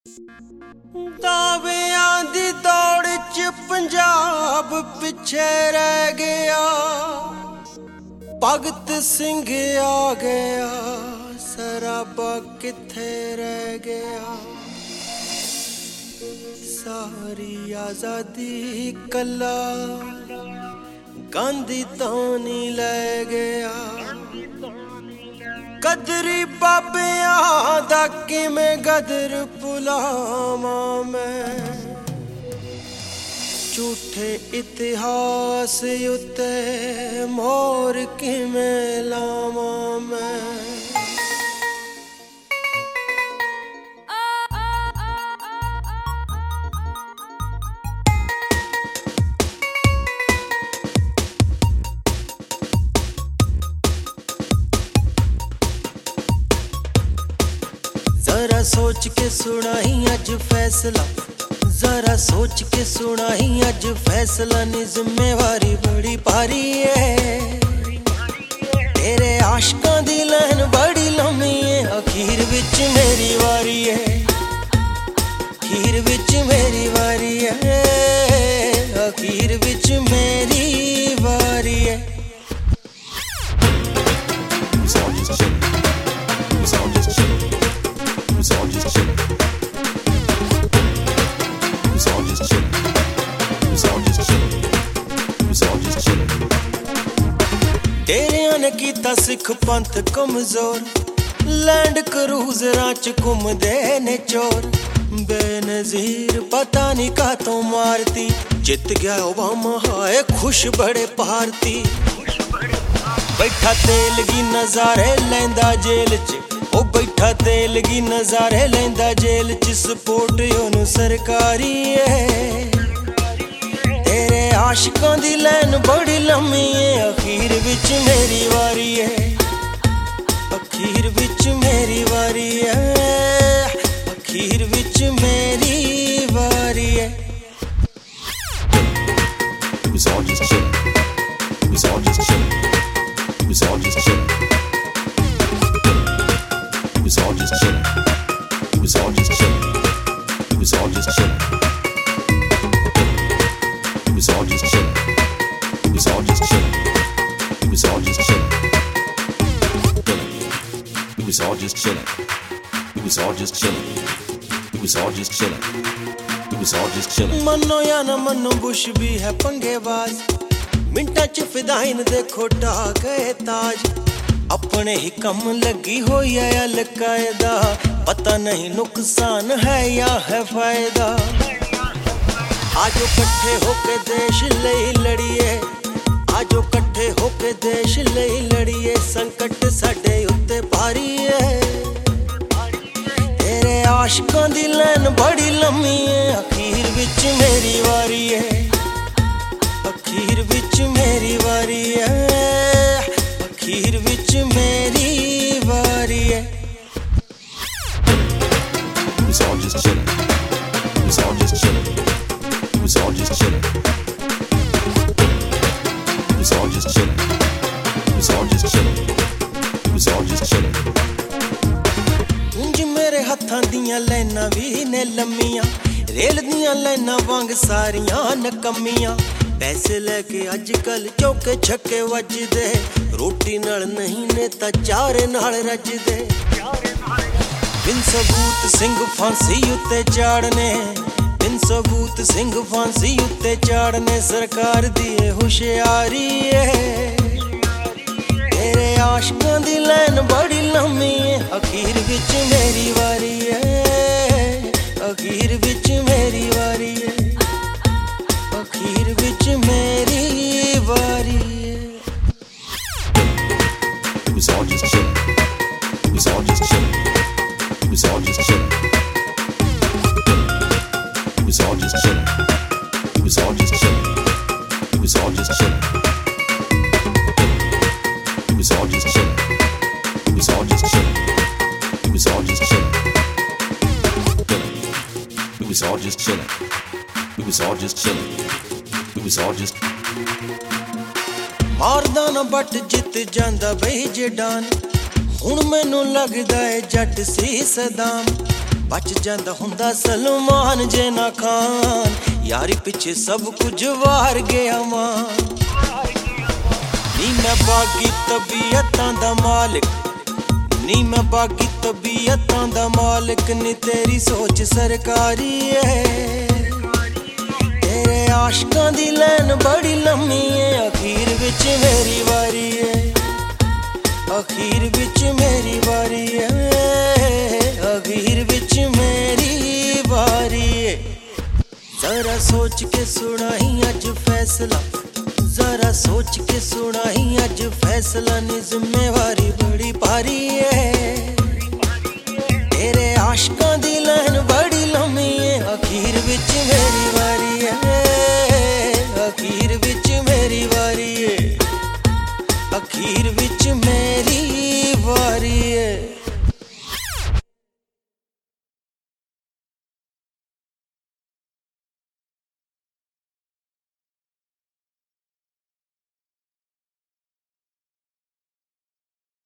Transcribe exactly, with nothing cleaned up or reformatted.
दावियां दी दौड़ च पंजाब पिछे रह गया, भगत सिंह आ गया, सराबा किथे रह गया। सारी आजादी कला गांधी तो नहीं ले गया। गदरी बाबियां दा किवें गदर भुलावां मैं, झूठे इतिहास उत्ते मोर किवें लावां मैं। जरा सोच के सुनाई अज फैसला, जरा सोच के सुनाई अज फैसला नी जिम्मेवारी बड़ी भारी है। तेरे आशकां दी लाइन बड़ी लम्मी है, अखीर विच मेरी वारी है, अखीर विच मेरी वारी है, अखीर विच मेरी वारी है। तेरियां ने कीता सिख पंथ कमजोर, लैंड क्रूजरां च घुमदे ने चोर। बेनजीर पता नहीं कातों मारती, जित गया ओबामा हाय खुश बड़े भारती। बैठा तेल गी नजारे लैंदा जेल च, ओ बैठा तेल गी नजारे लैंदा जेल च। सपोर्ट ओनू सरकारी है, तेरे आशिकां दी लाइन बड़ी लम्मी है, अखीर विच मेरी वारी है, अखीर विच मेरी वारी है, अखीर विच मेरी वारी है। It was all just chillin', it was all just chillin', it was all just chillin', it was all just chillin', it was all just chillin', it was all just chillin', it was all just chillin', it was all just chillin', it was all just chillin', it was all just chillin', it was all just chillin', it was all just chillin', it was all just chillin'. मनो या न मनो Bush भी है पंगेबाज, मिंटा च फिदाइन देखो ढा गए ताज। अपने ही कम लगी होई है अलकायदा, पता नहीं नुकसान है या है फायदा। आजो कट्ठे होके देश लई लड़िए, आजो कट्ठे होके देश लई लड़िए। संकट साडे उत्ते भारी है, तेरे आशिकां दी लाइन बड़ी लम्मी है, अखीर विच मेरी वारी है, अखीर विच मेरी वारी है, अखीर विच मेरी वारी है। It was all just chillin', it was all just chillin', it was all just chillin', it was all just chillin', it was all just chillin', it was all just chillin'. ਉਂਝ मेरे हत्थां दियां लाइनां भी ने लम्मियां, रेल दियां लाइनां वांग सारियां नकम्मियां। पैसे लेके अजकल चौके छक्के वजदे, रोटी नाल नहीं नेता चारे नाल रजदे। बिन सबूत सिंह फांसी उत्ते चाड़ने, बिन सबूत सिंह फांसी उत्ते चाड़ने। सरकार दी होशियारी है, तेरे आशिकां दी लाइन बड़ी लम्मी है, अखीर विच मेरी वारी है, अखीर विच मेरी वारी है, अखीर विच मेरी वारी है। It was all just chillin', it was all just chillin', it was all just chillin', it was all just chillin', it was all just chillin', it was all just chillin', it was all just chillin', it was all just chillin', it was all just chillin', it was all just chillin', it was all just chillin', it was all just. मारदा ना but जित जांदा बई जे डान, हुण मैनू लगदा है जट सी सदाम। ਬਚ ਜਾਂਦਾ ਹੁੰਦਾ ਸਲਮਾਨ ਜੇ ਨਾ ਖਾਨ ਯਾਰੀ ਪਿੱਛੇ ਸਭ ਕੁਝ ਵਾਰ ਗਿਆ ਮਾਂ ਨੀ ਮੈਂ ਬਾਗੀ ਤਬੀਅਤਾਂ ਦਾ ਮਾਲਿਕ ਨੀ ਮੈਂ ਬਾਗੀ ਤਬੀਅਤਾਂ ਦਾ ਮਾਲਿਕ ਨੀ ਤੇਰੀ ਸੋਚ ਸਰਕਾਰੀ ਏ ਤੇਰੇ ਆਸ਼ਕਾਂ ਦੀ ਲਾਈਨ ਬੜੀ ਲੰਮੀ ਏ ਅਖੀਰ ਵਿੱਚ ਮੇਰੀ ਵਾਰੀ ਏ ਅਖੀਰ ਵਿੱਚ ਮੇਰੀ ਵਾਰੀ ਏ ਅਖੀਰ ਵਿੱਚ ਮੇਰੀ ਵਾਰੀ ਏ ਜ਼ਰਾ ਸੋਚ ਕੇ ਸੁਣਾਈ ਅੱਜ ਫੈਸਲਾ ਜ਼ਰਾ ਸੋਚ ਕੇ ਸੁਣਾਈ ਅੱਜ ਫੈਸਲਾ ਨੀ ਜ਼ਿੰਮੇਵਾਰੀ ਬੜੀ ਭਾਰੀ ਏ